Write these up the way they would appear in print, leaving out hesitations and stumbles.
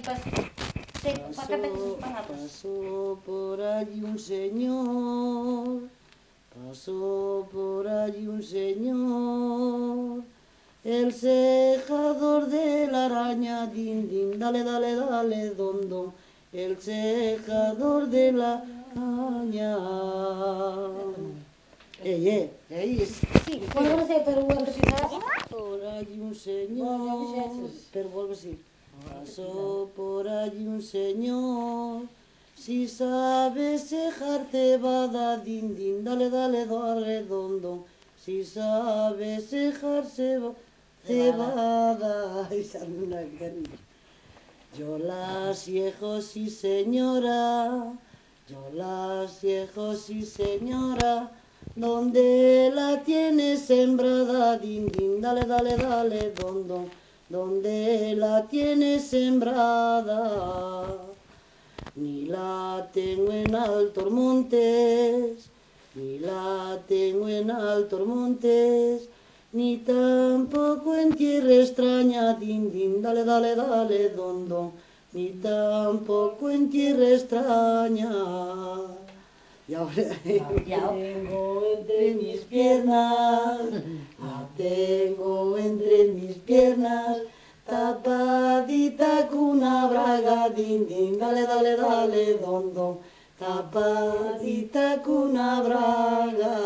Pasó por allí un señor, pasó por allí un señor, el cejador de la araña, din, din, dale, dale, dale, don, don, el cejador de la araña. Sí, bueno, no sé, pero bueno, sí. Por allí un señor, pero vuelvo así. Pasó por allí un señor, si sabes cejar cebada, din, din, dale, dale, dale, don, don, si sabes cejar cebada. Yo las ciejo, sí señora, yo las ciejo, sí señora, donde la tienes sembrada, din, din, dale, dale, dale, don, don, donde la tienes sembrada. Ni la tengo en altos montes, ni la tengo en altos montes, ni tampoco en tierra extraña, din, din, dale, dale, dale, don, don, ni tampoco en tierra extraña. Y ahora la tengo entre mis piernas, la tengo entre mis piernas, tapadita con una braga, din, din, dale, dale, dale, don, don, tapadita con una braga.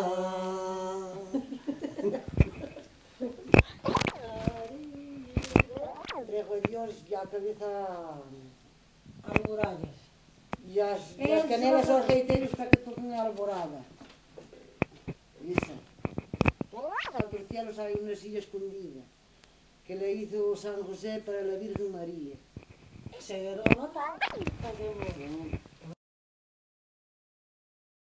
Trejo Dios, ya cabeza Alborales. y as canelas aos reiteiros para que tornen alborada. Esa. Al del cielo hay una silla escondida que le hizo San José para la Virgen María. Pero no tanto.